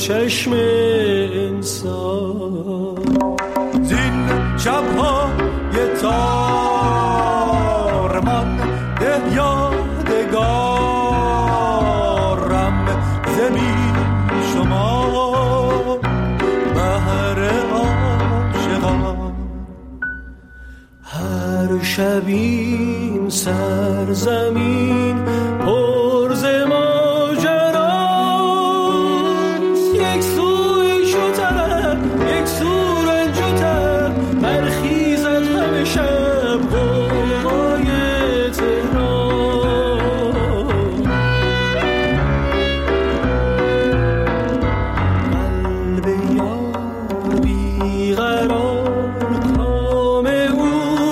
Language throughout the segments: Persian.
چشم انسان. زین شب‌های تار من ده یادگارم زمین شما بهر عاشقان. هر شب این سرزمین پر ز ماجراست، یک سوی شوتر یک سو رنجوتر برخیزد همه شب غوغای تهران. قلب یار بیقرار کام او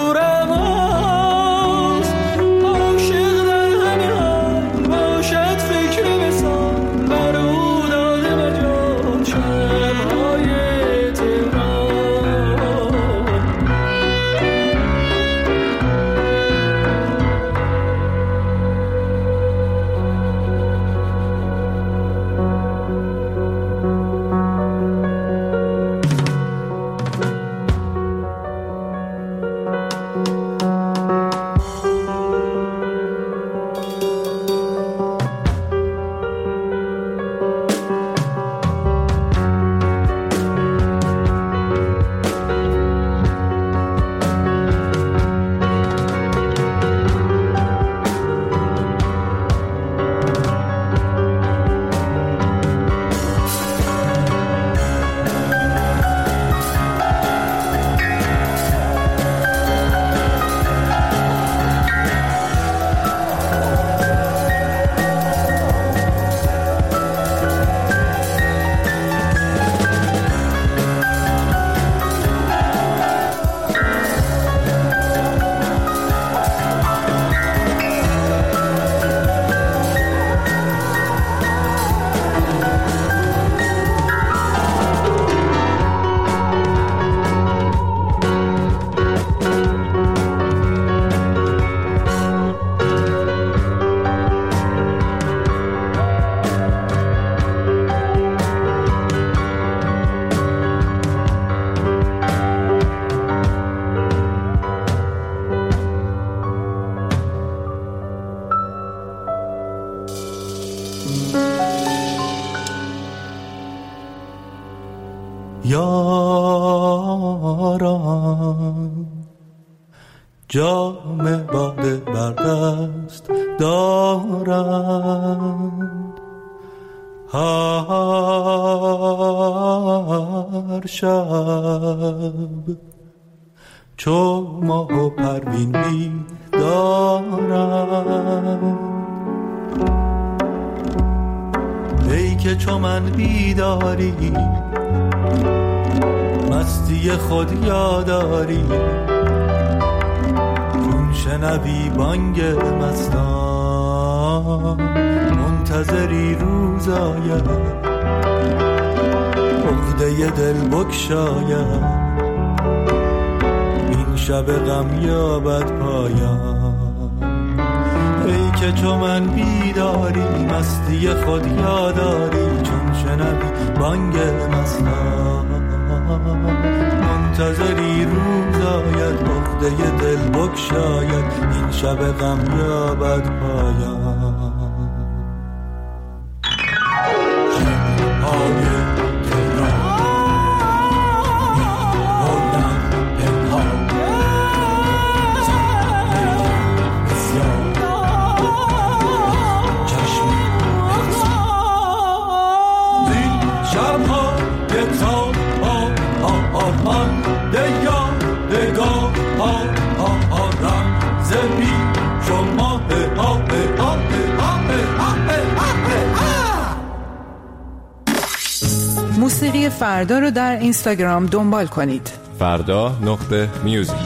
رواست، عاشق در همه حال باشد فکر وصال بر او داده مجال شب‌های تهران. یاران جام باده بر دست دارند، هر شب چو ماه و پروین بیدارند. ای که چو من بیداری مستی خود یاداری، چون شنوی بانگ مستان منتظری روز آید، عقده دل بگشاید، این شب غم یابد پایان. ای که چو من بیداری مستی خود یاداری، چون شنوی بانگ مستان منتظری روز آید، عقده دل بگشاید، این شب غم یابد پایان. موسیقی فردا رو در اینستاگرام دنبال کنید. فردا.music.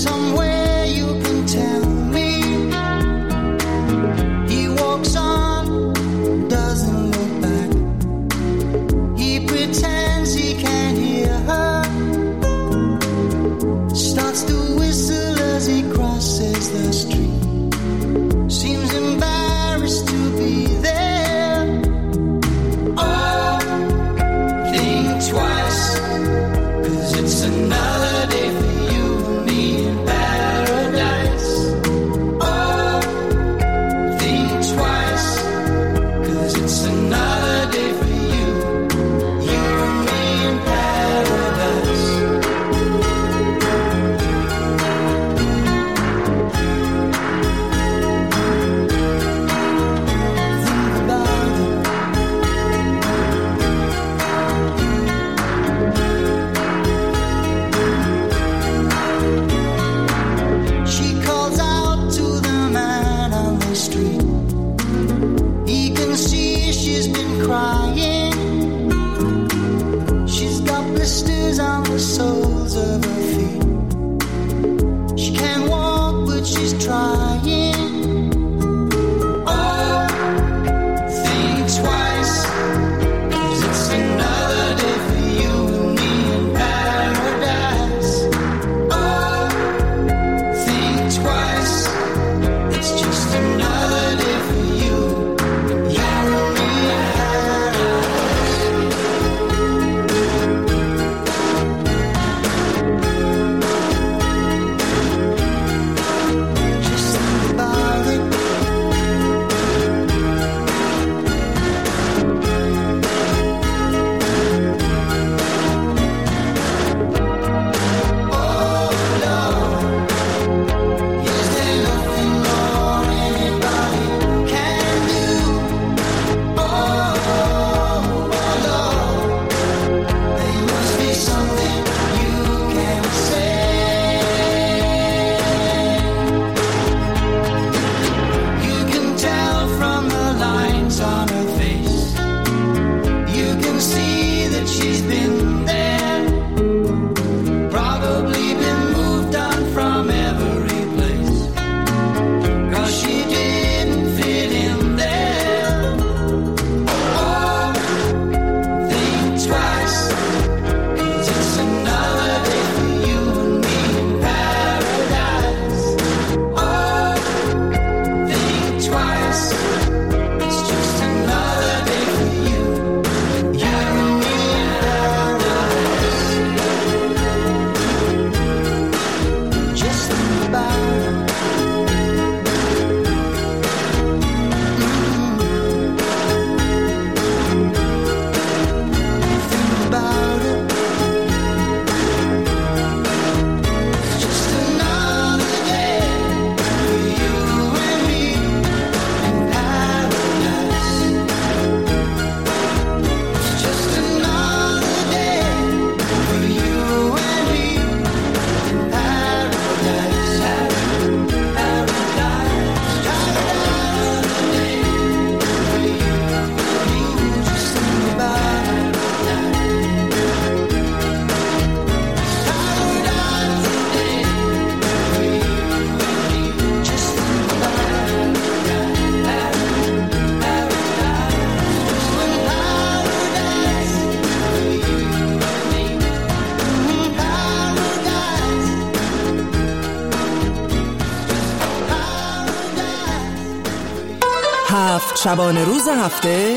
7 شبانه روز هفته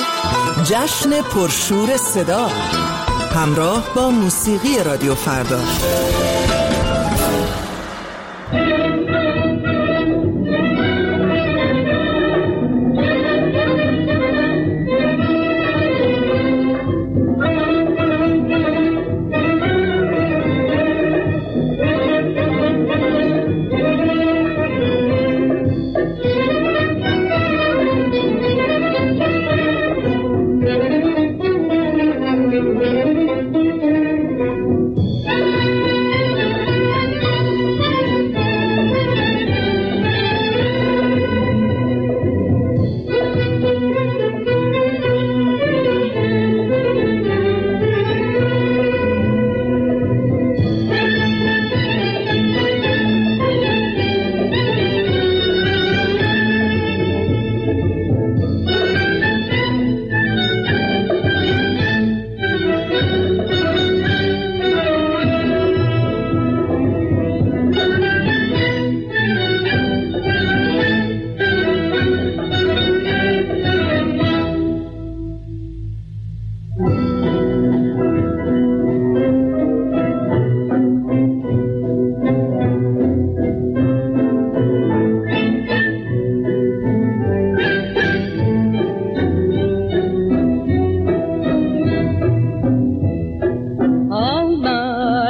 جشن پرشور صدا همراه با موسیقی رادیو فردا.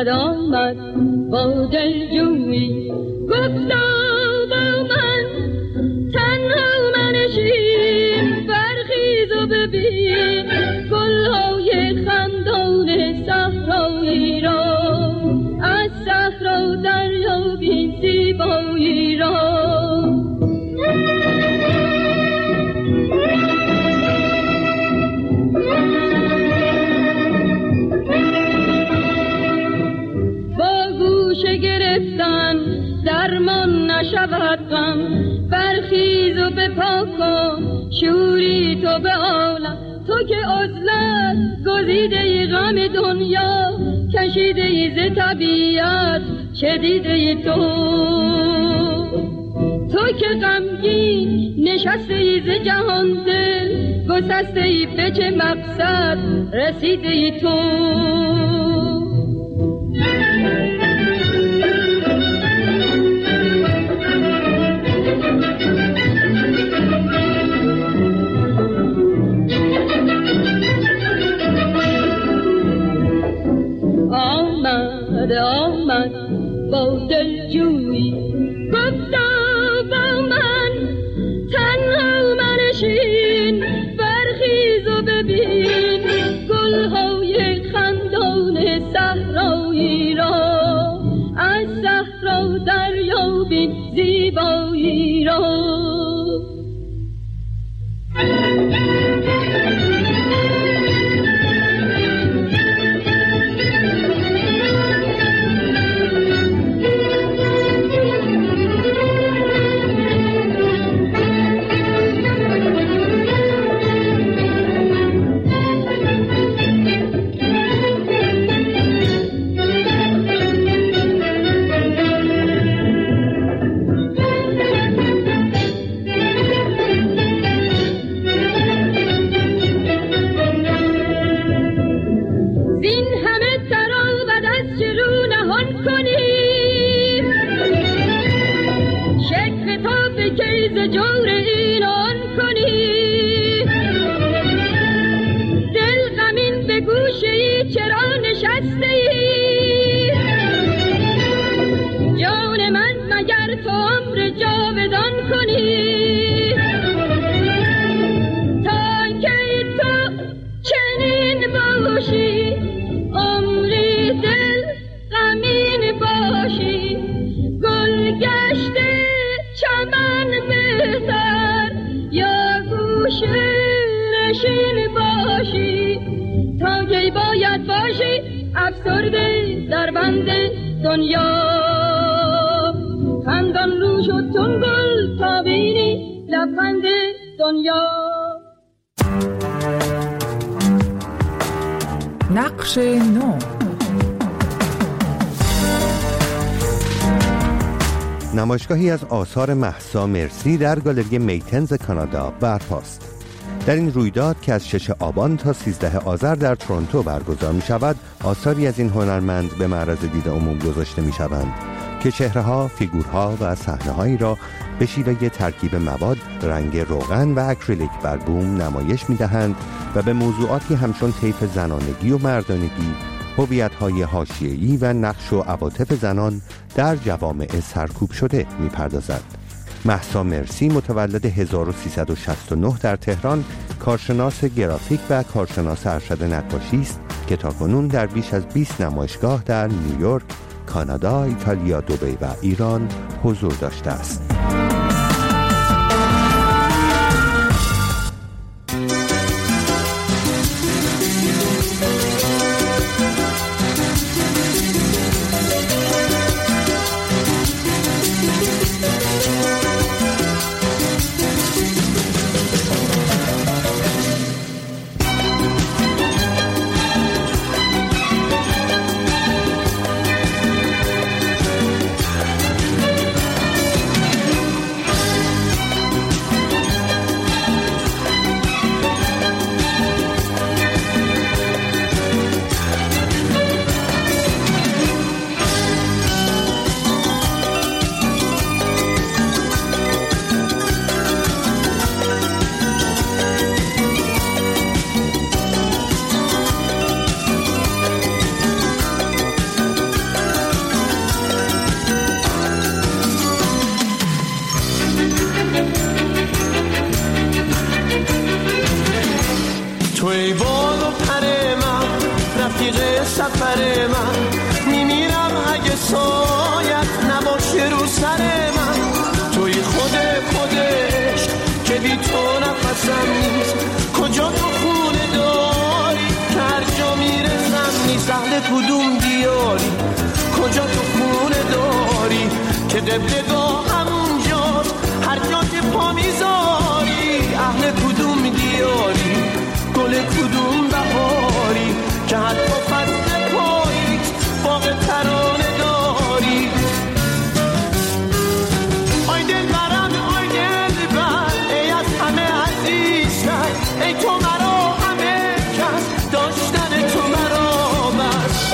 آمد با دلجویی گفتا با من تنها منشین برخیز و ببین گلهای خندان صحرایی را از صحرا دریابی زیبایی را درمان نشود غم برخیز و بپا کن شوری تو به عالم تو که عزلت گزیده غم دنیا کشیده ز طبیعت چدیده تو که غمگین نشسته ز جهان دل گسسته به چه مقصد رسیده تو آمد با دلجویی گفتا با من تنها منشین برخیز و ببین گلهای خندان صحرایی را از صحرا دریابی زیبایی را جور اینان کنی دل غمین به گوشه‌ای چرا نشسته ای جان من مگر تو عمر جاودان کنی تا کی تو چنین باشی عمری دل غمین باشی گل گشته چمن بهتر یا گوشه نشین باشی تا کی باید باشی افسرده در بند دنیا خندان رو شد چون گل تا بینی لبخند دنیا نقش نو نمایشگاهی از آثار مهسا مرسی در گالری میتنز کانادا برپاست. در این رویداد که از 6 آبان تا 13 آذر در تورنتو برگزار می شود، آثاری از این هنرمند به معرض دید عموم گذاشته می شوند که چهره‌ها، فیگورها و صحنه‌هایی را به شیوه ترکیب مواد، رنگ روغن و اکریلیک بر بوم نمایش می دهند و به موضوعاتی همچون طیف زنانگی و مردانگی، هویت‌های حاشیه‌ای و نقش و عواطف زنان در جوامع سرکوب شده می‌پردازد. مهسا مرسی متولد 1369 در تهران، کارشناس گرافیک و کارشناس ارشد نقاشی است که تاکنون در بیش از 20 نمایشگاه در نیویورک، کانادا، ایتالیا، دبی و ایران حضور داشته است. سفر من، میمیرم اگه سایت نباشه رو سر من. توی خودش که بی تو نفسم نیست، کجا تو خونه داری که هر جا میرسم نیست. اهل کدوم دیاری، کجا تو خونه داری که قبلگاه همونجاست هر جا که پا میذاری. اهل کدوم دیاری، گل کدوم بهاری که حتی فصل پاییز باغ ترانه داری. آی دل برم آی دل بر، ای از همه عزیزتر، ای تو مرا همه کس، داشتن تو مرا بس.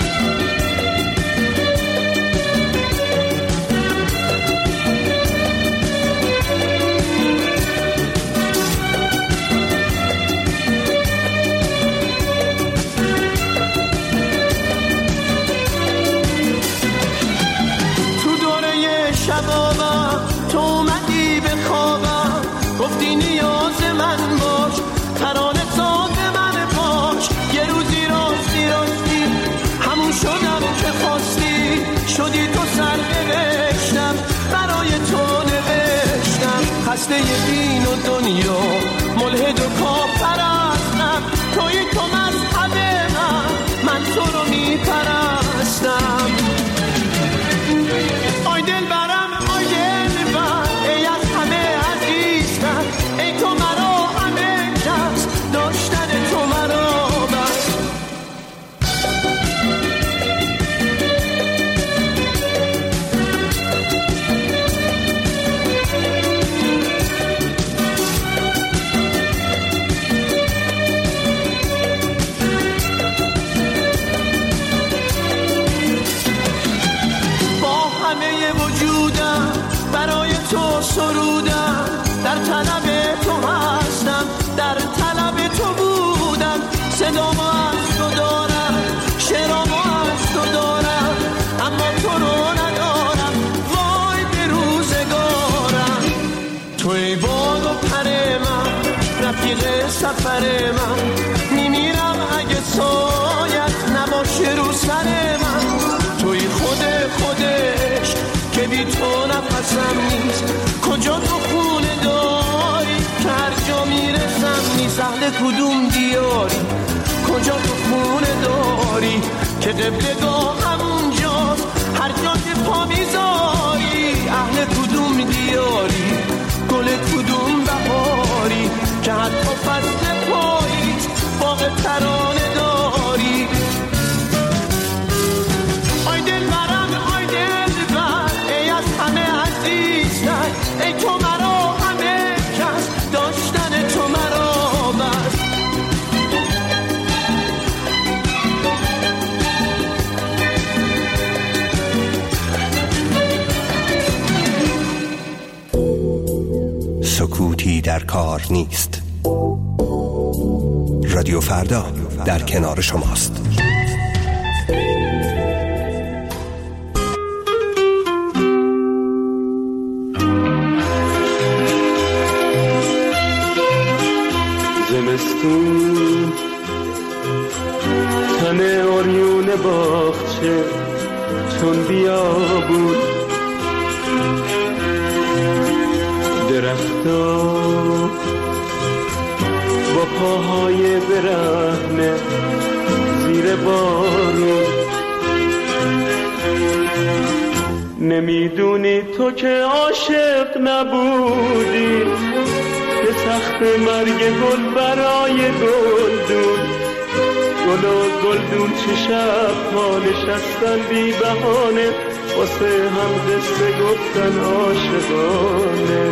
شبابم تو اومدی به خوابم، گفتی نیاز من باش، ترانه ساز من باش. یه روزی راستی همون شدم که خواستی، شدی تو سرنوشتم برای تو نوشتم. خسته دین و دنیا ملحد و کافرستم، توی تو مذهب من تو رو میپرستم. آی دل برم آی دل بر، ای از همه عزیزتر، ای تو مرا همه کس، داشتن تو مرا بس. وجودم برای تو سرودم، در طلب تو هستم، در طلب تو بودم. صدامو از تو دارم، شعرامو از تو دارم، اما تو رو ندارم. وای به روزگارم، توی باد و پر من، رفیق سفر من. میمیرم اگه سایت نباشه رو سر من. توی خودش که بی تو نفسم نیست، کجا تو خونه داری که هر جا میرسم نیست. اهل کدوم دیاری، کجا تو خونه داری که قبلگاه همونجاست هر جا که پا میذاری. اهل کدوم دیاری، گل کدوم بهاری که حتی فصل پاییز باغ ترانه داری. آی دل برم آی دل بر، ای از همه عزیزتر، ای تو مرا همه کس، داشتن تو مرا بس. سکوتی در کار نیست. رادیو فردا در کنار شماست. زمستون تن اوریون باغچه چون بیابون، درختا با پاهای برهنه زیر بارون. نمیدونی تو که عاشق نبودی، به تخت مرگ گل برای گلدون. گل و گلدون چه شب ها نشستن بی بهانه، واسه هم قصه گفتن عاشقانه.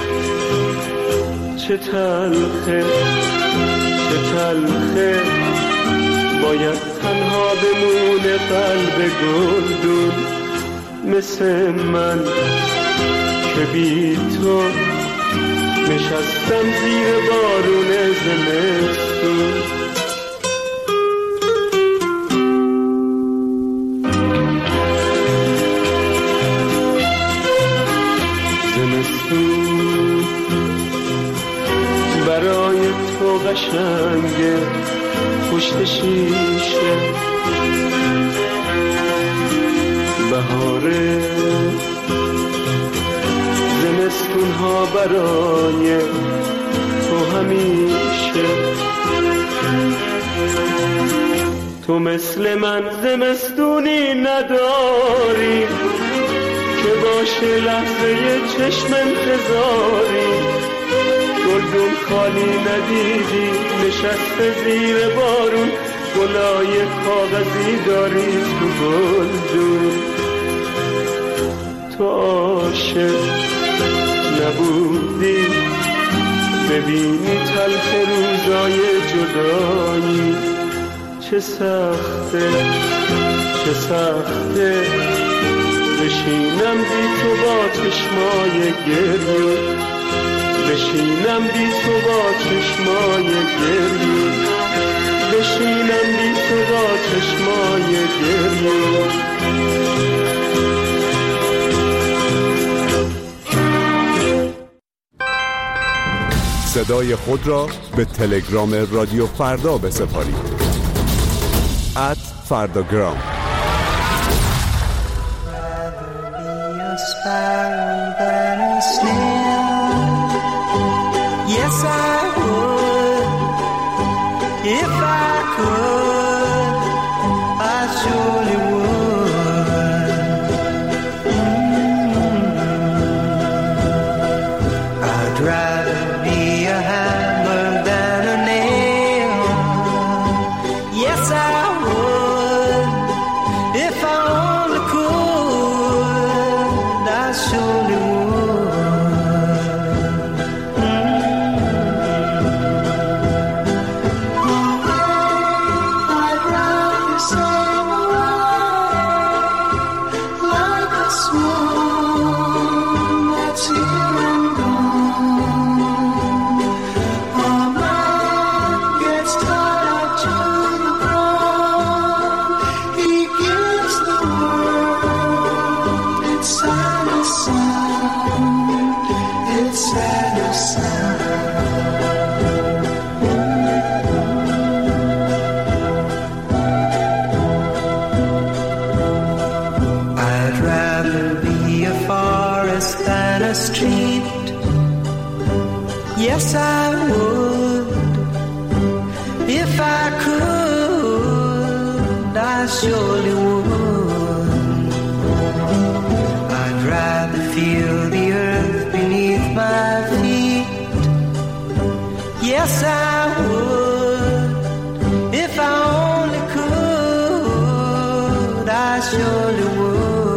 چه تلخه چه تلخه، باید تنها بمونه قلب گلدون. مثل من که بی تو نشستم زیر بارون زمستون. زمستون برای تو قشنگه، پشت شیشه بهاره، زمستون ها برای تو همیشه. تو مثل من زمستونی نداری که باشه لحظه چشم انتظاری. گلدون خالی ندیدی نشسته زیر بارون، گلای کاغذی داری تو گلدون. تو عاشق نبودی ببینی تلخ روزای جدایی. چه سخته چه سخته بشینم بی تو با چشمای گریه، بشینم بی تو با چشمای گریه، بشینم بی تو با چشمای گریه. صدای خود را به تلگرام رادیو فردا بسپارید. @فردا-gram. Yes, I would. If I could, I surely would. I'd rather be a hammer than a nail. Yes, I would. If I only could, I surely would. Yes, I would. If I could, I surely would. I'd rather feel the earth beneath my feet. Yes, I would. If I only could, I surely would.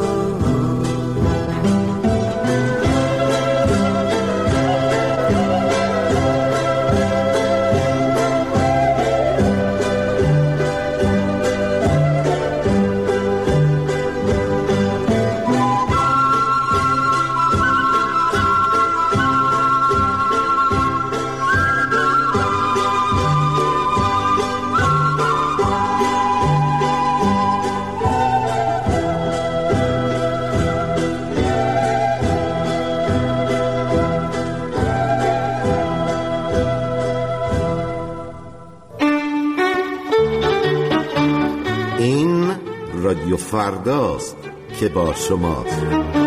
رادیو فرداست که با شماست.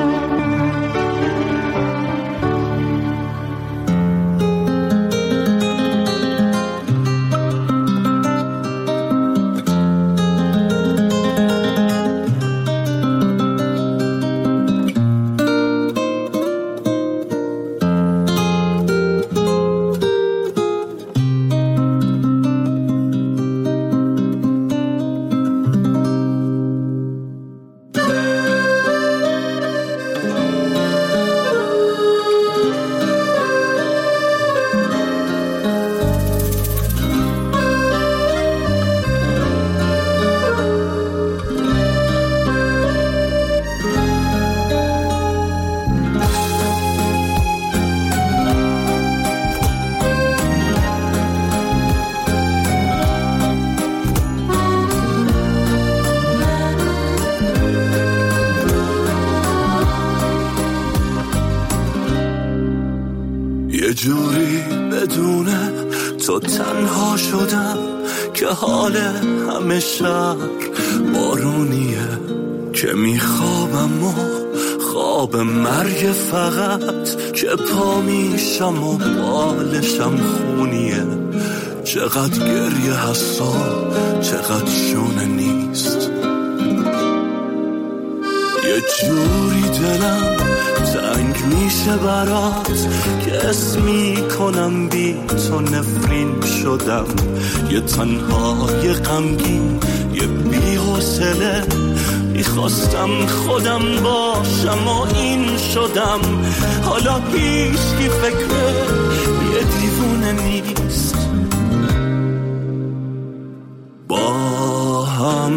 یه جوری بدونه تو تنها شدم که حال همه شهر بارونیه. که میخوابم و خواب مرگ فقط، که پا میشم و بالشم خونیه. چقدر گریه هستا، چقدر شونه نیست. یه جوری دلم تنگ میشه برات که اسمی کنم بی تو نفرین شدم. یه تنهای غمگین، یه بی حوصله، میخواستم خودم باشم و این شدم. حالا هیچکی فکر یه دیوونه نیست. با هم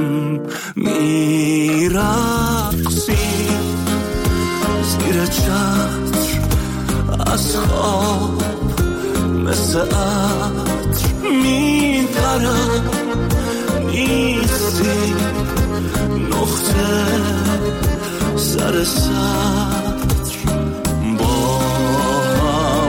میرقصیم زیر چتر از خواب، مثل عطر میپرم. نیستی نقطه سر سطر. با هم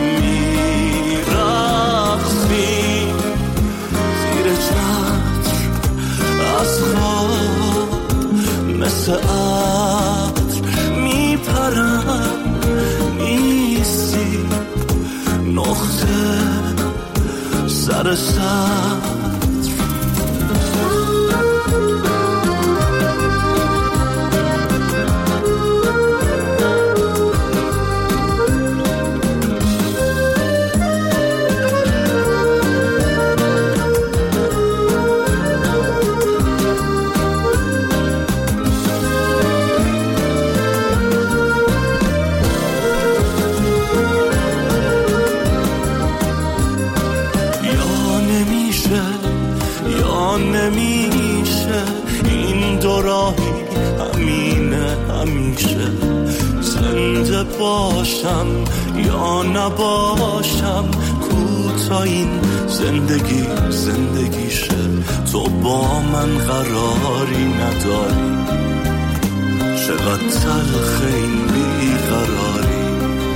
میرقصیم زیر چتر از خواب، مثل عطر میپرم. نیستی نقطه سر سطر. نمیشه این دو راهی همینه همیشه. زنده باشم یا نباشم، کوتا این زندگی زندگیشه. تو با من قراری نداری، چقدر تلخ این بیقراری.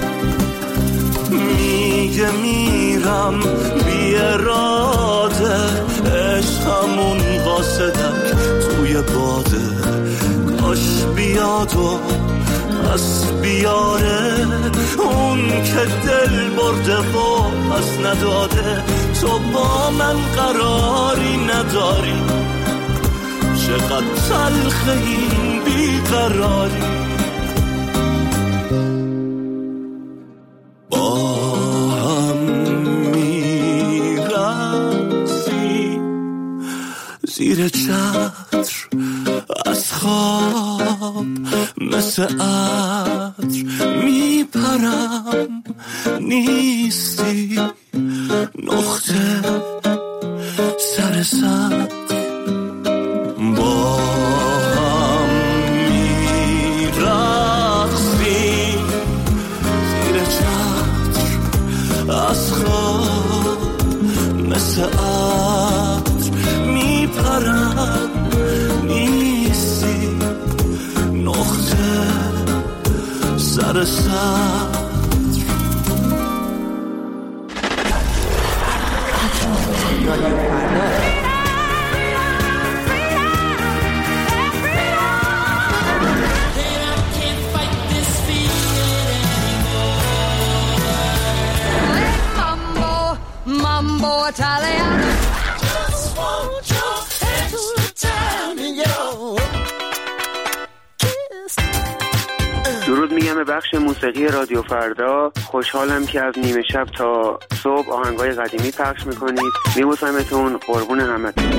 میگه میرم بی اراده، عشقمون قاصدک توی باده. کاش بیاد و پس بیاره اون که دل برده و پس نداده. تو با من قراری نداری، چقدر تلخ این بیقراری. زیر چتر از خواب، مثل عطر میپرم. نیستی نقطه سر سطر. با هم میرقصیم زیر چتر از خواب، مثل عطر میپرم. نیستی نقطه سر سطر. Mambo Italiano. درود میگم به بخش موسیقی رادیو فردا. خوشحالم که از نیمه شب تا صبح آهنگای قدیمی پخش میکنید. میبوسمتون، قربون همتون.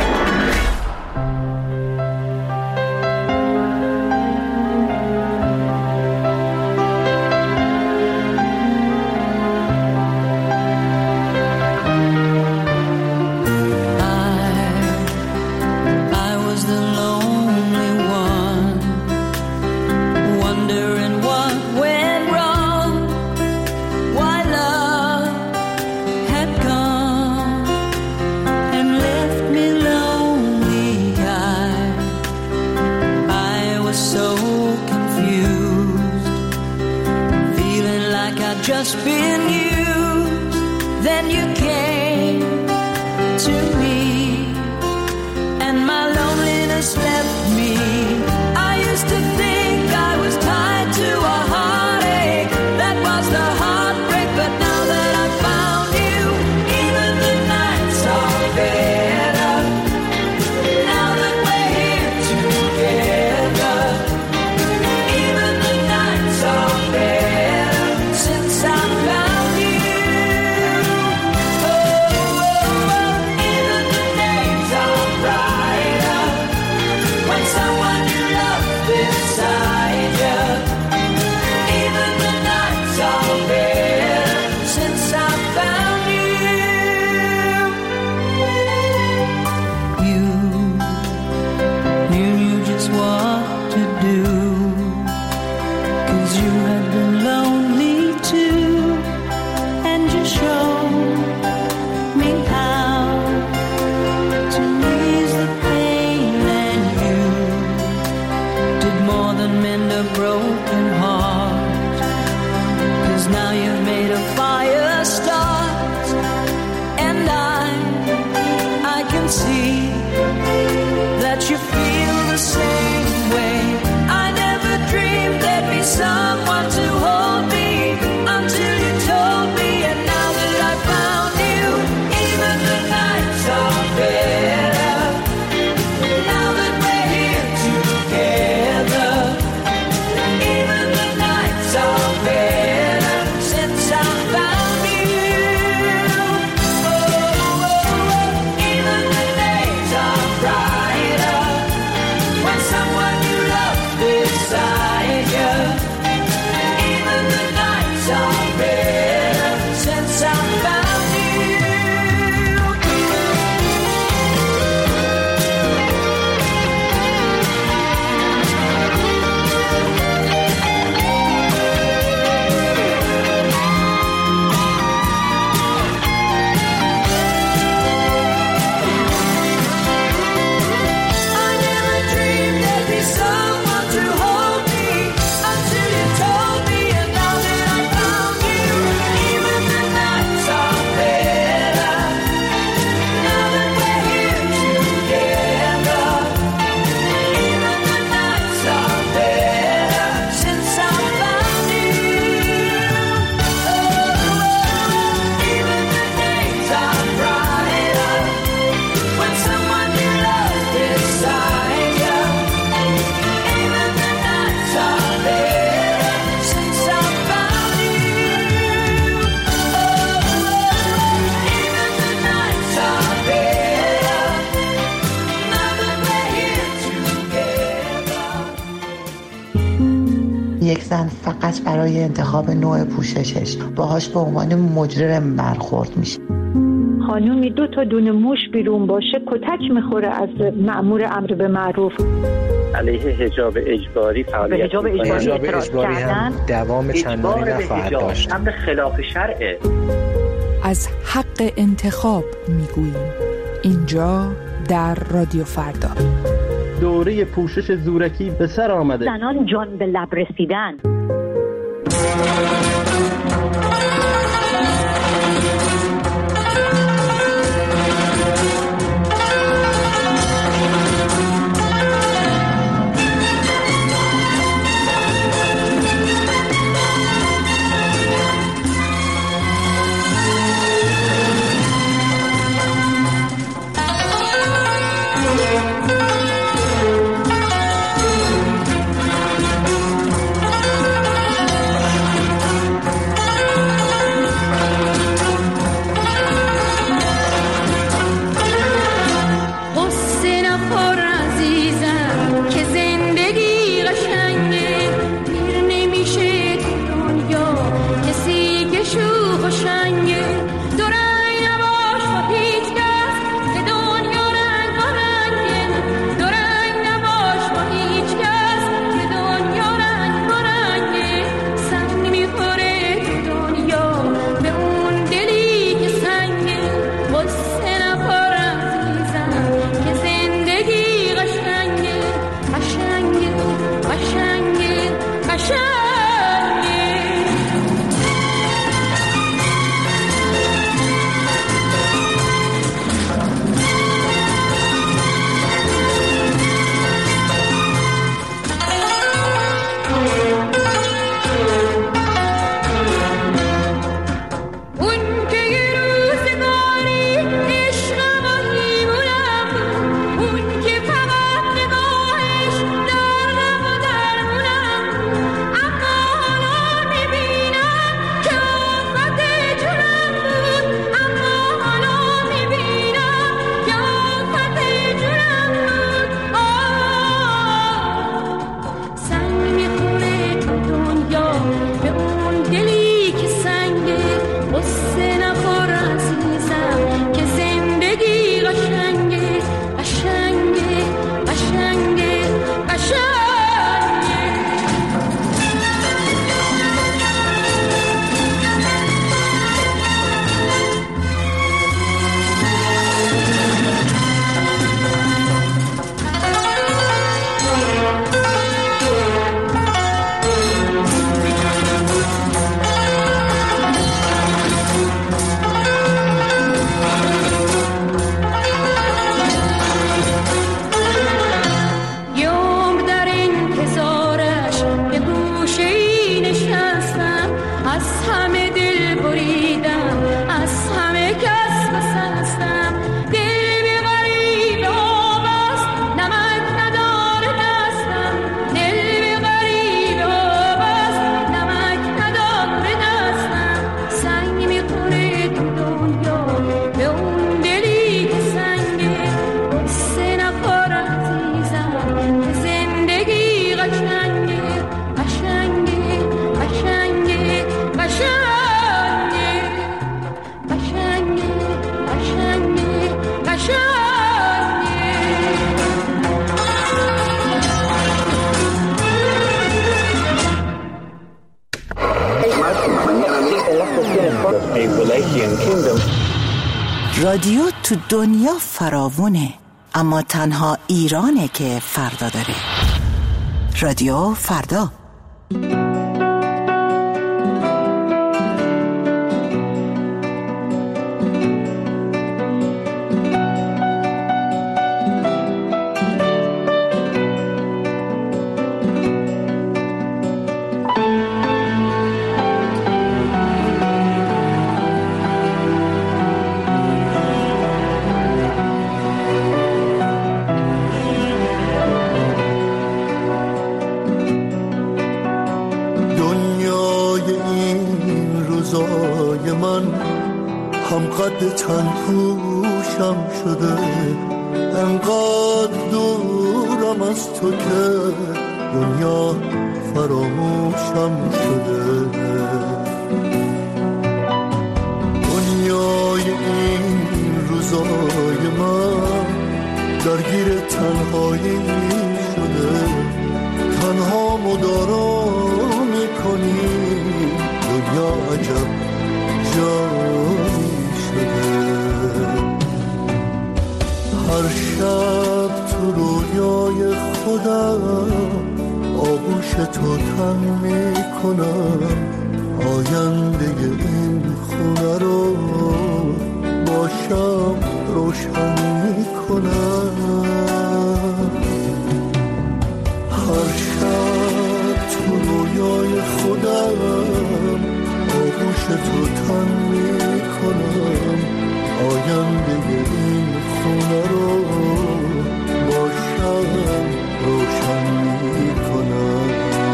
Just been used, then you came to me, and my loneliness left me a broken heart, 'cause now you've made a fire start, and I can see that you feel the same way. I never dreamed there'd be someone to hold me until you told me, and now that I found you, even the nights are better. Now that we're here together, even the nights are better since I found you. Oh, even the days are brighter when someone you love beside you. Even the nights are better since I found you. I never dreamed there'd be someone to hold me until you told me, and now that I found you, even the nights are better. Now that we're here together, even the nights are better since I found you. Oh, even the days are brighter when someone you love beside you. Even the nights are better since I found you. Even the nights are better now that we're here together. یک زن فقط برای انتخاب نوع پوششش باهاش به عنوان مجرم برخورد میشه. خانومی 2 تا دونه موش بیرون باشه کتک میخوره از مأمور امر به معروف. علیه حجاب اجباری فعالیت به حجاب اجباری هم دوام چندانی نخواهد داشت. امر خلاف شرعه. از حق انتخاب میگوییم اینجا در رادیو فردا. دوره پوشش زورکی به سر آمده. زنان جان به لب رسیدن. از همه دل بریدم، از همه کس بسستم. دل به غریب آب است، نمک نداره دستم. دل به غریب آب است، نمک نداره دستم. سنگ میخوره تو دنیا به اون دلی که سنگه. قصه نخور عزیزم که زندگی قشنگه، قشنگه، قشنگه، قشنگه، قشنگه، قشنگه، قشنگه. رادیو تو دنیا فراوونه، اما تنها ایرانه که فردا داره. رادیو فردا. هم قد چند پوشم شده، انقدر دورم از تو که دنیا فراموشم شده. دنیای این روزای من درگیر تنهایی شده، تنها مدارا میکنی دنیا عجب جایی شده. هر شب تو رویای خودم آغوش تو تن میکنم، آینده این خونه رو با شب روشن میکنم. هر شب تو رویای خودم آغوش تو تن میکنم، آینده این خونه رو با شب روشن میکنم.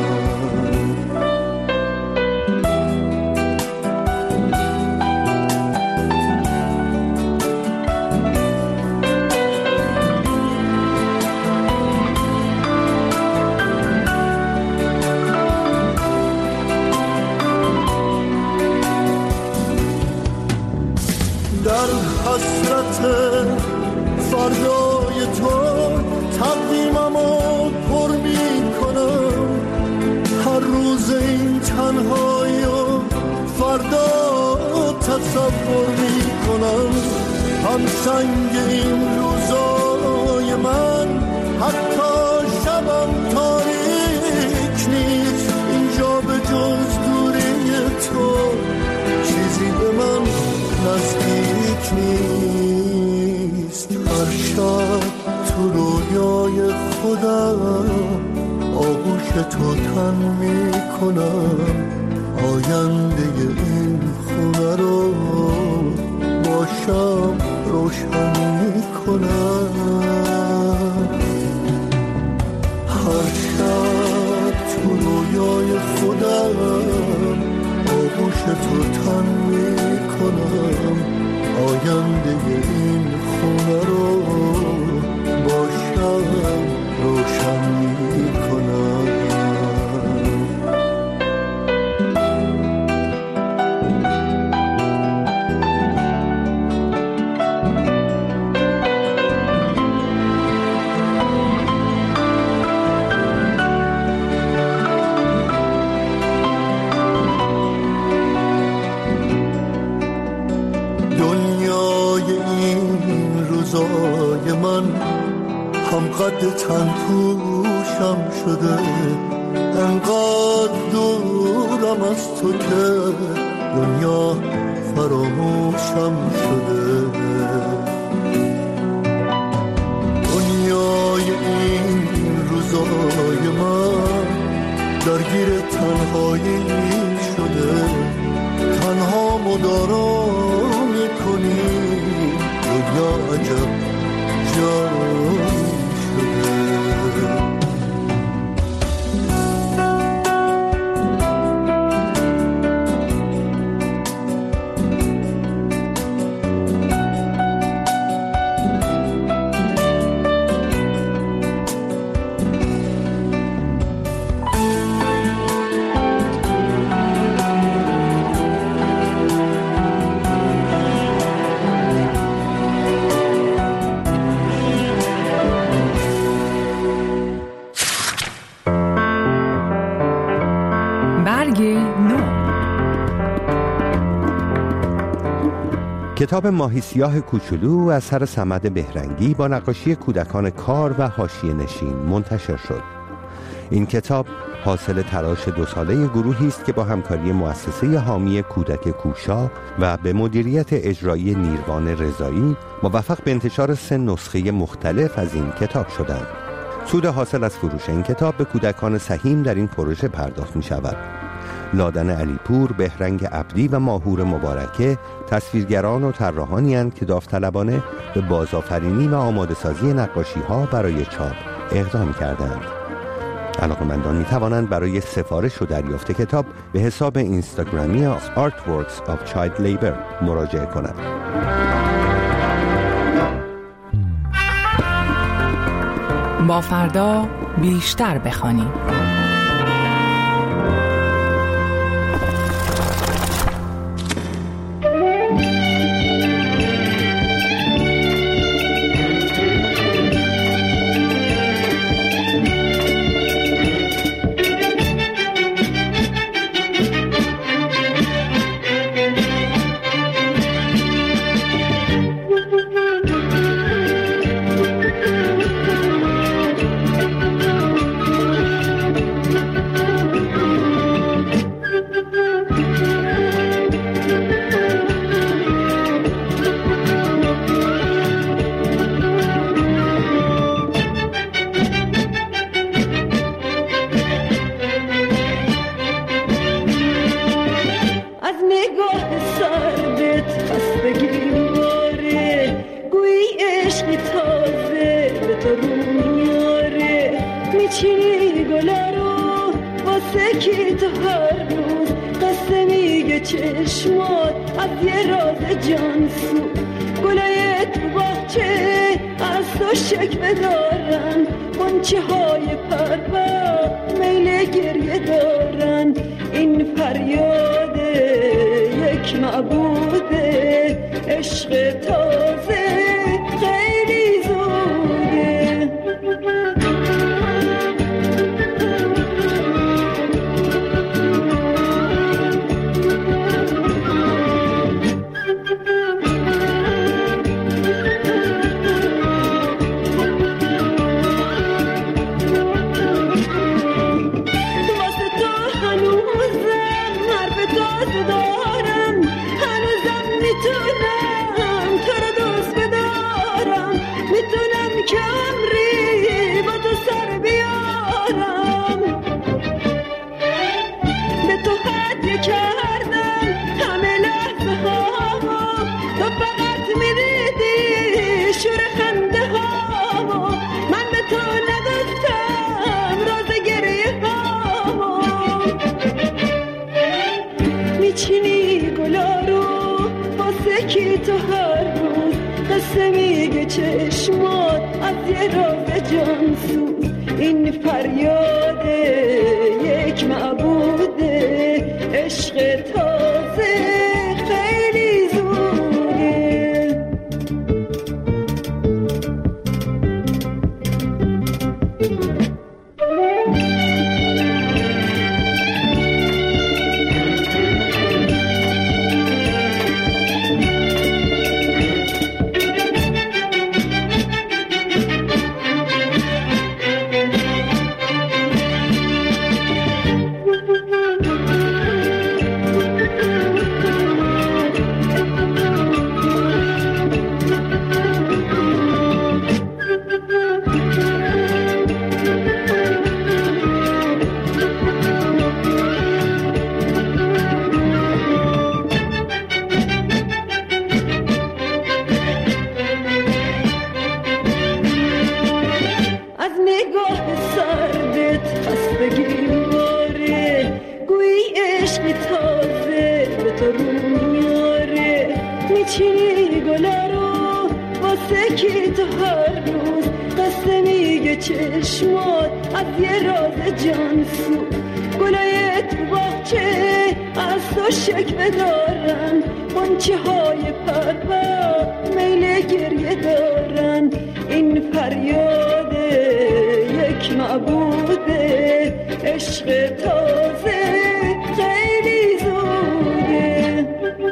حسرت فردای تو تقویممو پر میکنم، هر روز این تنهایی و فردا تصور میکنم. هم سنگ این روزای من حتی شبم تاریک نیست، اینجا به جز دوری تو چیزی به من نزدیک نیست. هر شب تو رویای خودم آغوش تو تن میکنم، آینده این خونه رو با شب روشن میکنم. هر شب تو رویای خودم آغوش تو تن میکنم، آینده این خونه رو با شب روشن میکنم. من هم قد تن پوشم شده، انقدر دورم از تو که دنیا فراموشم شده. دنیای این روزای من درگیر تنهایی شده، تنها مدارا میکنی، دنیا عجب جایی شده. کتاب ماهی سیاه کوچولو اثر صمد بهرنگی با نقاشی کودکان کار و حاشیه نشین منتشر شد. این کتاب حاصل تلاش 2 ساله گروهی است که با همکاری مؤسسه حامی کودک کوشا و به مدیریت اجرایی نیروان رضایی موفق به انتشار 3 نسخه مختلف از این کتاب شدند. سود حاصل از فروش این کتاب به کودکان سهیم در این پروژه پرداخت می شود. لادن علیپور، بهرنگ عبدی و ماهور مبارکه تصویرگران و طراحانی اند که داوطلبانه به بازآفرینی و آماده سازی نقاشی ها برای چاپ اقدام کردند. علاقه‌مندان می توانند برای سفارش و دریافت کتاب به حساب اینستاگرامی Artworks of Child Labor مراجعه کنند. با فردا بیشتر بخوانیم. چشمات از یه راز جانسو، گلای تو باغچه از تو شکوه دارن، غنچه های پرپر میل گریه دارن. این فریاد یک معبود عشق تازه خیلی زوده. چشمات از یه راز جانسوز، این فریاد یک معبود عشق تازه خیلی زوده. میچینی گلا رو واسه کی تو هر روز قصه میگه چشمات از یه راز جانسو گلای تو باغچه از تو شکوه دارن غنچه های پرپر میل گریه دارن این فریاد یک معبوده عشق تازه خیلی زوده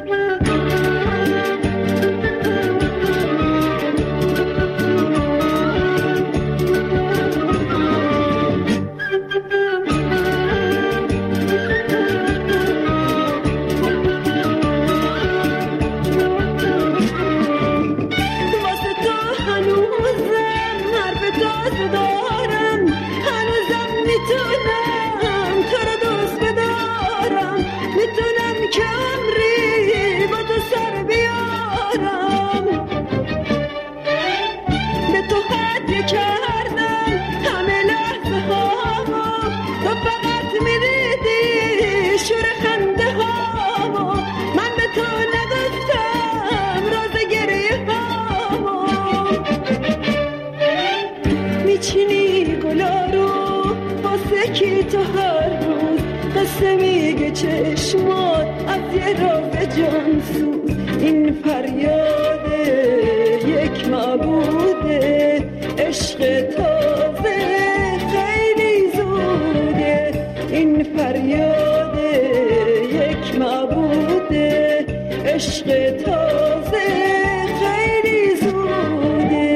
چشمات از یه راز جانسوز این فریاد یک معبوده عشق تازه خیلی زوده این فریاد یک معبوده عشق تازه خیلی زوده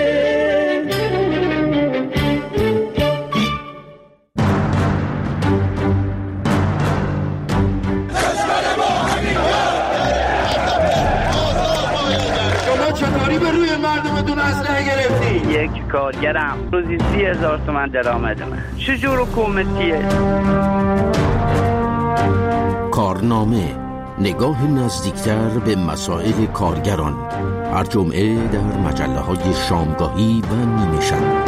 یک کارگرم روزی 30,000 تومان درآمدمه چجور حکومتیه؟ کارنامه نگاه نزدیکتر به مسائل کارگران هر جمعه در مجله‌های شامگاهی و نیمه شب.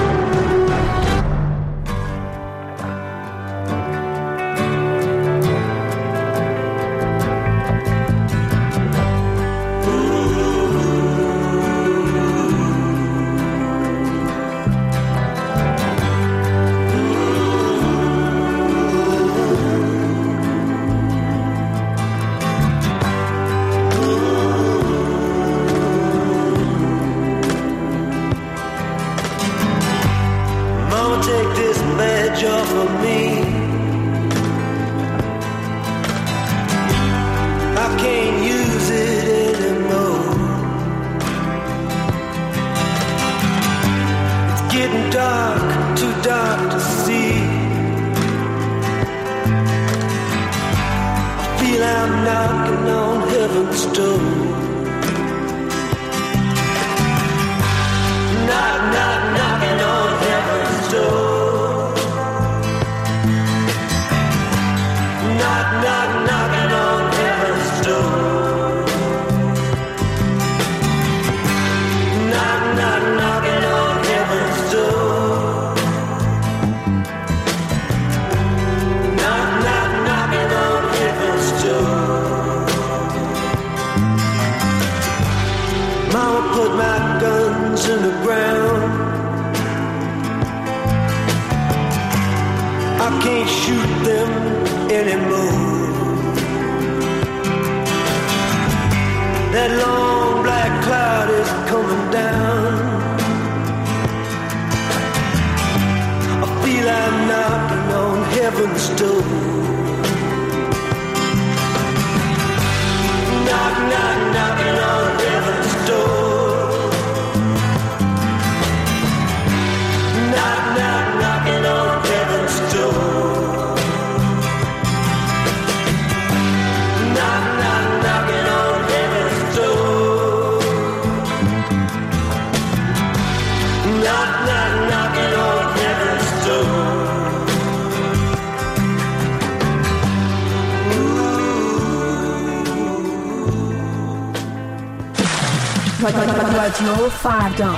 رادیو فردا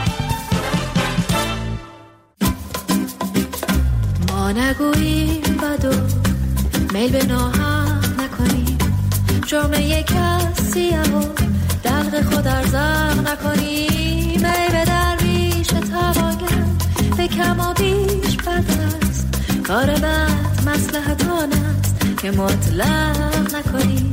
ما نگوییم بدو میل به ناهم نکنیم جرم یک کسیه و دلق خود ارزاق نکنی. می به درویش تواگر به کم و بیش بد است. کار بد مصلحت آن است که مطلق نکنی.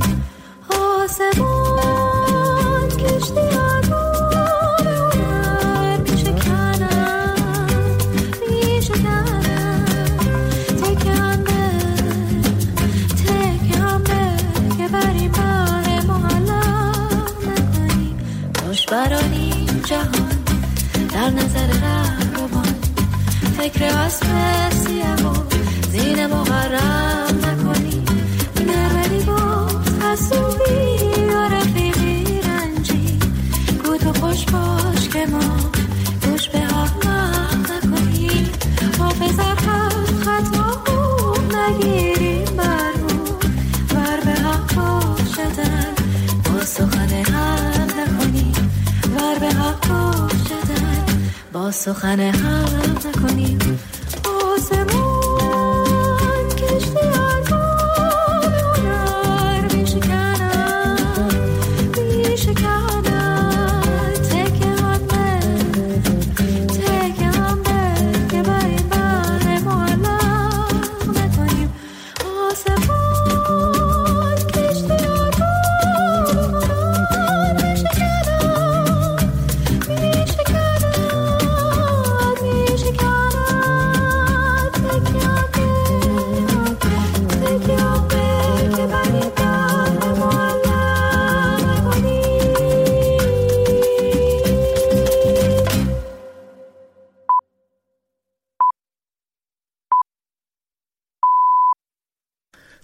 آسمان کشتی آدم اونر میشکنم تکم به که بری بار معلق نکنی. خوش برانی جهان در نظر رهروان، فکر اسب سیاه و زین مغرب نکنی. نرمدی با حسوبی و رفیقی رنجی، گو تو خوش باش که ما گوش به احمق نکنی. حافظت خطا نگیریم برمون، ور به حق باشدن با سخن حق نکنی. ور به حق باشدن با سخن حق نکنی.